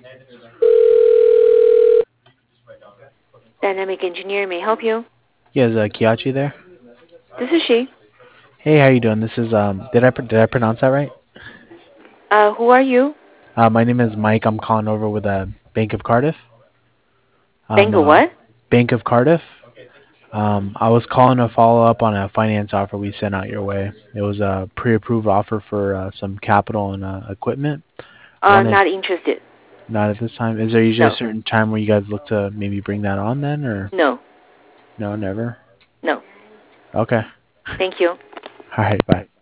Dynamic engineer may help you. Yeah, is Kiachi there? This is she. Hey, how you doing? This is did I pronounce that right? Who are you? My name is Mike. I'm calling over with Bank of Cardiff. Bank of what? Bank of Cardiff. I was calling to follow up on a finance offer we sent out your way. It was a pre-approved offer for some capital and equipment. Wanted Not interested. not at this time. Is there usually a No. certain time where you guys look to maybe bring that on then, or No. no, never? No. Okay. Thank you. All right. Bye.